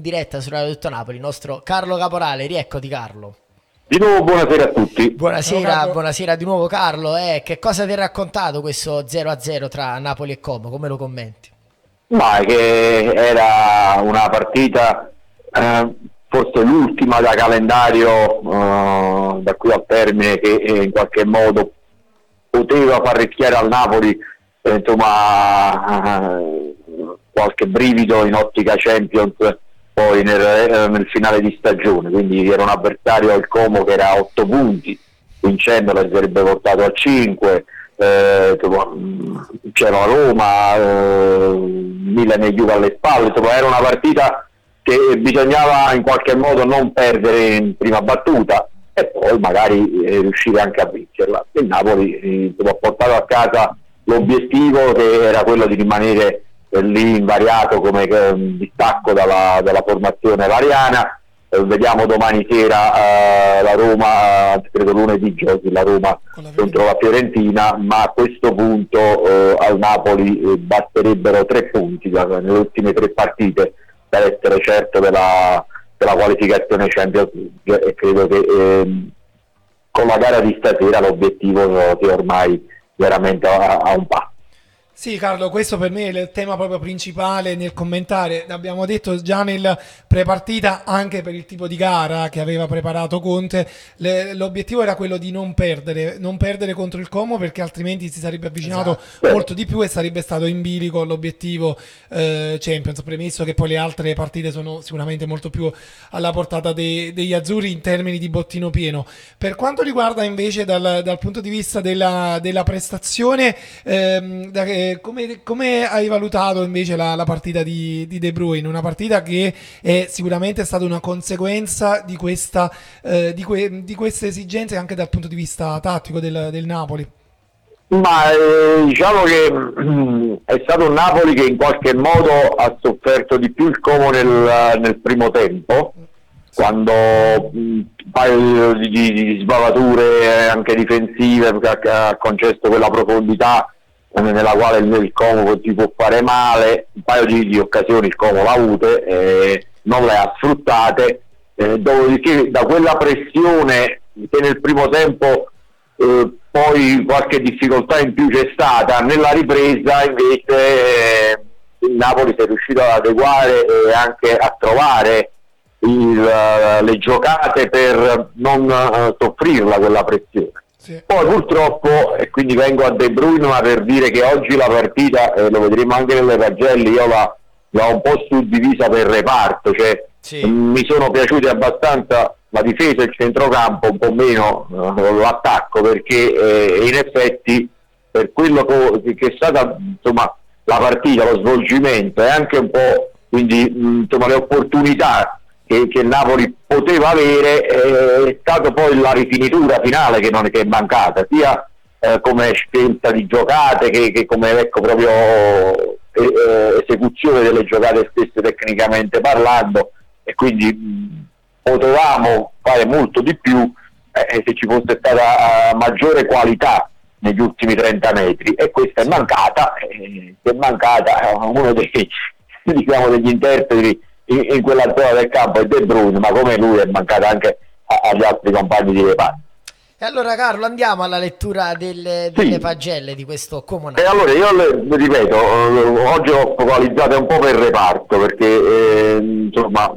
diretta su Radio Tutto Napoli, il nostro Carlo Caporale. Rieccoti Carlo. Di nuovo buonasera a tutti. Buonasera di nuovo Carlo. Che cosa ti ha raccontato questo 0-0 tra Napoli e Como? Come lo commenti? Ma che era una partita, forse l'ultima da calendario da qui al termine, che in qualche modo poteva far rischiare al Napoli qualche brivido in ottica Champions poi nel finale di stagione. Quindi era un avversario al Como che era a 8 punti, vincendo la sarebbe portato a 5. C'era la Roma, Milan e Juve alle spalle, era una partita che bisognava in qualche modo non perdere in prima battuta e poi magari riuscire anche a vincerla. Il Napoli ha portato a casa l'obiettivo, che era quello di rimanere lì invariato come distacco dalla formazione variana. Vediamo domani sera la Roma, credo lunedì giochi la Roma contro la Fiorentina, ma a questo punto al Napoli basterebbero 3 punti nelle ultime 3 partite per essere certo della qualificazione Champions League, e credo che con la gara di stasera l'obiettivo sia ormai veramente a un passo. Sì Carlo, questo per me è il tema proprio principale nel commentare. Abbiamo detto già nel prepartita, anche per il tipo di gara che aveva preparato Conte, l'obiettivo era quello di non perdere contro il Como, perché altrimenti si sarebbe avvicinato molto di più e sarebbe stato in bilico l'obiettivo Champions, premesso che poi le altre partite sono sicuramente molto più alla portata degli azzurri in termini di bottino pieno. Per quanto riguarda invece dal punto di vista della prestazione, come hai valutato invece la partita di De Bruyne? Una partita che è sicuramente stata una conseguenza di queste esigenze anche dal punto di vista tattico del Napoli. Ma diciamo che è stato un Napoli che in qualche modo ha sofferto di più il Como nel primo tempo, quando un paio di sbavature anche difensive ha concesso quella profondità nella quale il Como si può fare male. Un paio di occasioni il Como l'ha avute, non le ha sfruttate, dopodiché da quella pressione che nel primo tempo poi qualche difficoltà in più c'è stata, nella ripresa invece il Napoli si è riuscito ad adeguare e anche a trovare le giocate per non soffrirla quella pressione. Sì. Poi purtroppo, e quindi vengo a De Bruyne, ma per dire che oggi la partita, lo vedremo anche nelle pagelle, io l'ho un po' suddivisa per reparto, cioè sì. Mi sono piaciuti abbastanza la difesa e il centrocampo, un po' meno l'attacco, perché in effetti per quello che è stata insomma la partita, lo svolgimento e anche un po' quindi insomma le opportunità che il Napoli poteva avere, è stato poi la rifinitura finale che è mancata, sia come scelta di giocate che come proprio esecuzione delle giocate stesse tecnicamente parlando, e quindi potevamo fare molto di più se ci fosse stata maggiore qualità negli ultimi 30 metri, e questa è mancata. È mancata uno degli interpreti in quella zona del campo è De Bruyne, ma come lui è mancata anche agli altri compagni di reparto. E allora Carlo, andiamo alla lettura delle pagelle di questo comunato. E allora io ripeto, oggi ho focalizzato un po' per reparto, perché insomma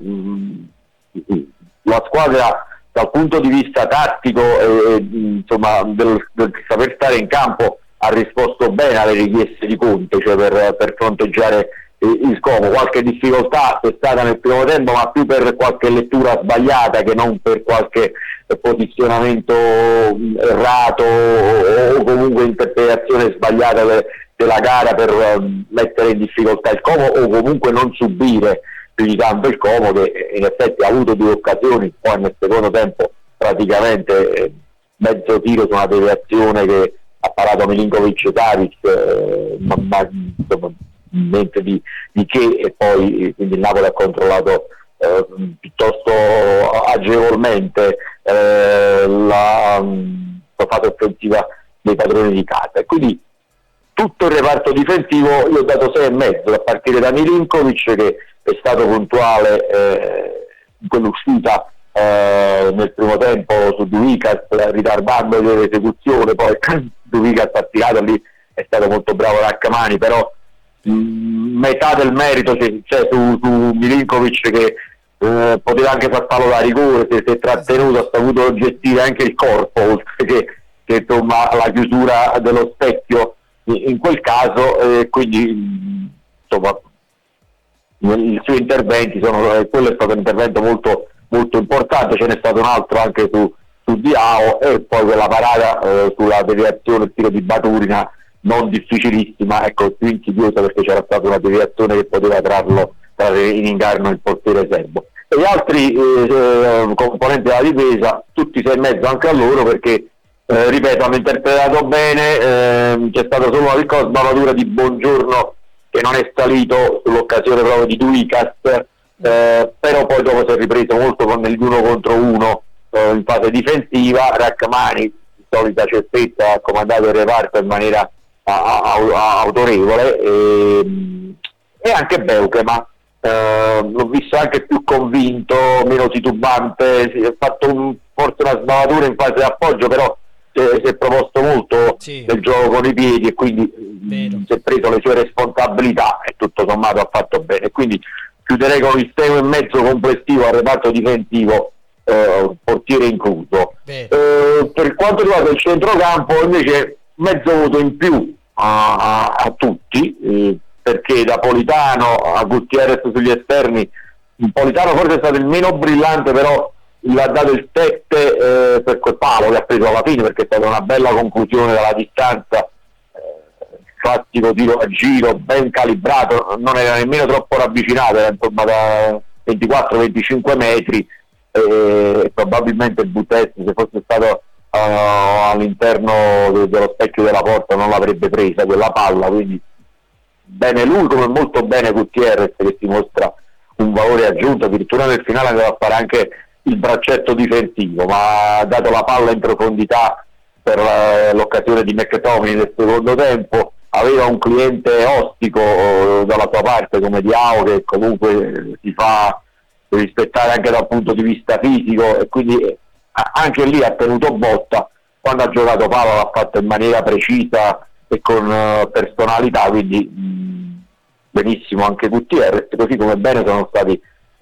la squadra dal punto di vista tattico insomma del saper stare in campo ha risposto bene alle richieste di Conte, cioè per fronteggiare il Como. Qualche difficoltà c'è stata nel primo tempo, ma più per qualche lettura sbagliata che non per qualche posizionamento errato o comunque interpretazione sbagliata della gara per mettere in difficoltà il Como, o comunque non subire più di tanto il Como, che in effetti ha avuto 2 occasioni, poi nel secondo tempo praticamente mezzo tiro su una deviazione che ha parato Milinkovic-Savic, ma niente di che, e poi quindi il Napoli ha controllato piuttosto agevolmente la fase offensiva dei padroni di casa, e quindi tutto il reparto difensivo io ho dato 6,5, a partire da Milinkovic, che è stato puntuale in quell'uscita nel primo tempo su Duicas, ritardando l'esecuzione, poi Duicas ha tirato lì, è stato molto bravo Raccamani, però metà del merito c'è su Milinkovic, che poteva anche far fallo da rigore, si è trattenuto, ha saputo gestire anche il corpo, oltre che insomma la chiusura dello specchio in quel caso, quindi insomma i suoi interventi quello è stato un intervento molto, molto importante. Ce n'è stato un altro anche su Diao, e poi quella parata sulla deviazione, il tiro di Baturina, non difficilissima, ecco, più insidiosa, perché c'era stata una deviazione che poteva trarre in inganno il portiere serbo. E gli altri componenti della difesa, tutti 6,5 anche a loro, perché ripeto, hanno interpretato bene. C'è stata solo una piccola sbavatura di Buongiorno, che non è salito sull'occasione proprio di Duicas, però poi dopo si è ripreso molto con il 1 contro 1 in fase difensiva. Raccamani, solita certezza, ha comandato il reparto in maniera autorevole, e anche Beukema l'ho visto anche più convinto, meno titubante, ha fatto forse una sbavatura in fase di appoggio, però si è proposto molto nel gioco con i piedi, e quindi si è preso le sue responsabilità, e tutto sommato ha fatto bene. Quindi chiuderei con il 6,5 complessivo al reparto difensivo, portiere incluso. Per quanto riguarda il centrocampo, invece, mezzo voto in più a tutti, perché da Politano a Gutierrez sugli esterni, Politano forse è stato il meno brillante, però gli ha dato il 7 per quel palo che ha preso alla fine, perché è stata una bella conclusione dalla distanza, classico tiro a giro, ben calibrato, non era nemmeno troppo ravvicinato, era insomma da 24-25 metri, e probabilmente il Buttes, se fosse stato all'interno dello specchio della porta, non l'avrebbe presa quella palla. Quindi bene lui, come molto bene Gutierrez, che si mostra un valore aggiunto, addirittura nel finale andava a fare anche il braccetto difensivo, ma ha dato la palla in profondità per l'occasione di McTominay nel secondo tempo. Aveva un cliente ostico dalla sua parte come Diao, che comunque si fa rispettare anche dal punto di vista fisico, e quindi anche lì ha tenuto botta. Quando ha giocato palla l'ha fatto in maniera precisa e con personalità, quindi benissimo anche Gutierrez, così come bene sono stati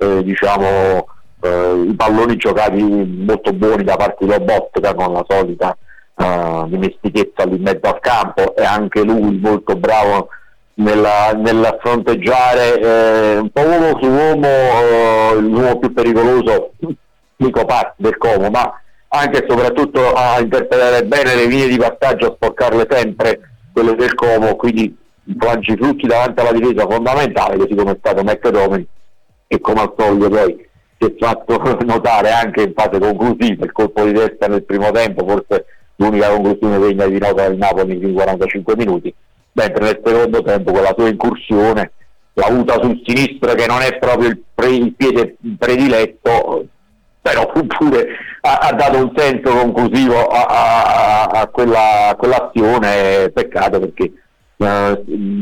i palloni giocati molto buoni da parte di Lobotka, con la solita dimestichezza lì in mezzo al campo, e anche lui molto bravo nel fronteggiare un po' uomo su uomo l'uomo più pericoloso, Nico Paz del Como, ma anche e soprattutto a interpretare bene le linee di passaggio, a sporcarle sempre quelle del Como, quindi i frangiflutti davanti alla difesa fondamentale, così come è stato McTominay, e come al solito poi si è fatto notare anche in fase conclusiva il colpo di testa nel primo tempo, forse l'unica conclusione degna di nota del Napoli in 45 minuti, mentre nel secondo tempo quella sua incursione l'ha avuta sul sinistro, che non è proprio il piede prediletto, però pure ha dato un senso conclusivo a quell'azione. Peccato, perché era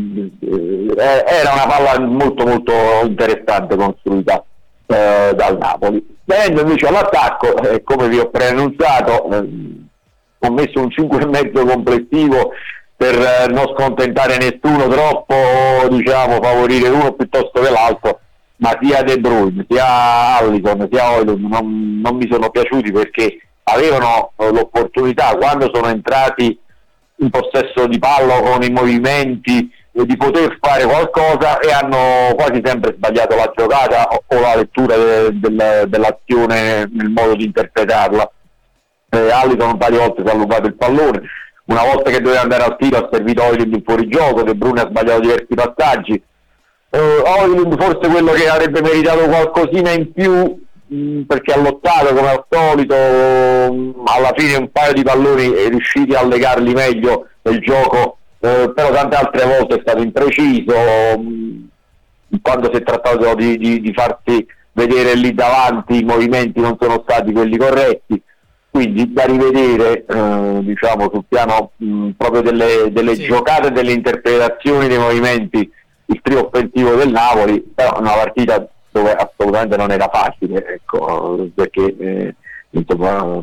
una palla molto molto interessante costruita dal Napoli. Venendo invece all'attacco, come vi ho preannunciato, ho messo un 5,5 complessivo per non scontentare nessuno troppo, favorire uno piuttosto che l'altro, ma sia De Bruyne, sia Alisson, sia Højlund non mi sono piaciuti, perché avevano l'opportunità, quando sono entrati in possesso di palla con i movimenti, di poter fare qualcosa, e hanno quasi sempre sbagliato la giocata o la lettura dell'azione nel modo di interpretarla. Alisson un paio di volte si è allungato il pallone, una volta che doveva andare al tiro ha servito Højlund in fuorigioco, De Bruyne ha sbagliato diversi passaggi. Højlund forse quello che avrebbe meritato qualcosina in più, perché ha lottato come al solito, alla fine un paio di palloni è riusciti a legarli meglio nel gioco, però tante altre volte è stato impreciso, quando si è trattato di farsi vedere lì davanti i movimenti non sono stati quelli corretti, quindi da rivedere sul piano proprio delle giocate e delle interpretazioni dei movimenti il trio offensivo del Napoli, però una partita dove assolutamente non era facile, ecco, perché insomma,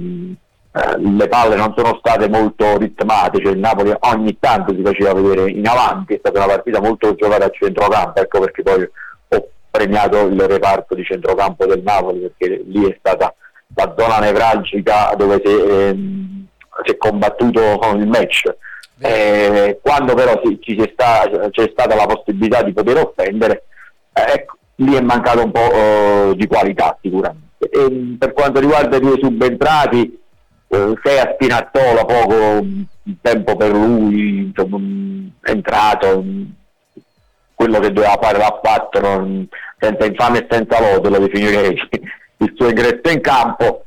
le palle non sono state molto ritmate, cioè il Napoli ogni tanto si faceva vedere in avanti, è stata una partita molto giocata a centrocampo, ecco perché poi ho premiato il reparto di centrocampo del Napoli, perché lì è stata la zona nevralgica dove si è combattuto il match. Quando però c'è stata la possibilità di poter offendere, ecco, lì è mancato un po' di qualità sicuramente. E per quanto riguarda i due subentrati, sei a Spinazzola, poco tempo per lui, insomma, è entrato, quello che doveva fare l'ha fatto, senza infame e senza lode lo definirei il suo ingresso in campo.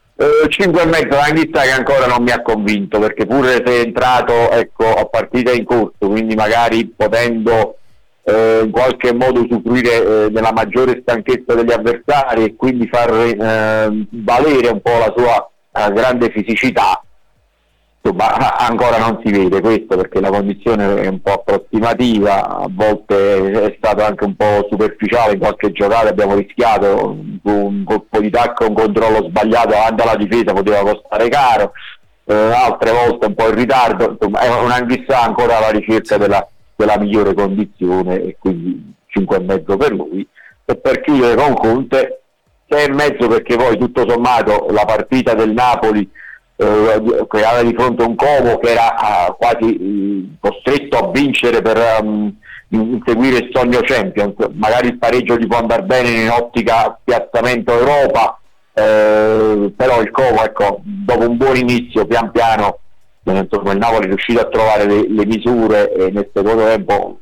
5,5 Anghissà, che ancora non mi ha convinto, perché pure se è entrato, ecco, a partita in corso, quindi magari potendo in qualche modo usufruire della maggiore stanchezza degli avversari e quindi far valere un po' la sua grande fisicità, insomma, ancora non si vede questo, perché la condizione è un po' approssimativa, a volte è stato anche un po' superficiale in qualche giocata, abbiamo rischiato un colpo di tacco, un controllo sbagliato davanti alla difesa, poteva costare caro, altre volte un po' in ritardo, insomma è un Anghissà ancora alla ricerca della migliore condizione, e quindi 5,5 per lui. E per chiudere con Conte 6,5, perché poi tutto sommato la partita del Napoli che aveva di fronte un Como che era quasi costretto a vincere per inseguire il sogno Champions, magari il pareggio gli può andare bene in ottica piazzamento Europa, però il Como, ecco, dopo un buon inizio pian piano, insomma, il Napoli è riuscito a trovare le misure, e nel secondo tempo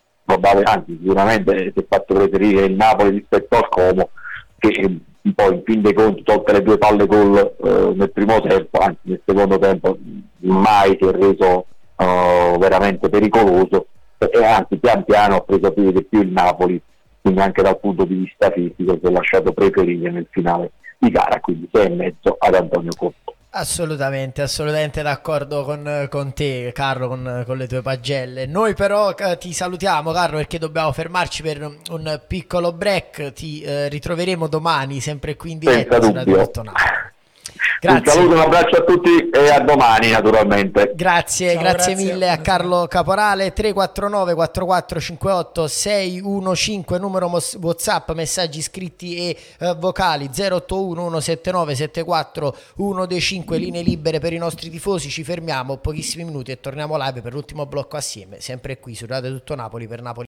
anzi sicuramente si è fatto preferire il Napoli rispetto al Como, che poi in fin dei conti, tolte le 2 palle gol nel primo tempo, anzi nel secondo tempo mai si è reso veramente pericoloso, e anzi pian piano ha preso più il Napoli, quindi anche dal punto di vista fisico si è lasciato preferire nel finale di gara, quindi 6,5 ad Antonio Conte. Assolutamente d'accordo con te, Carlo, con le tue pagelle. Noi però ti salutiamo, Carlo, perché dobbiamo fermarci per un piccolo break. Ti ritroveremo domani sempre qui in diretta su Radio Tutto Napoli. Grazie. Un saluto, un abbraccio a tutti e a domani naturalmente. Grazie mille a Carlo Caporale. 349 4458 615 numero WhatsApp, messaggi scritti e vocali 081 179 74 125, linee libere per i nostri tifosi. Ci fermiamo pochissimi minuti e torniamo live per l'ultimo blocco assieme, sempre qui su Radio Tutto Napoli per Napoli.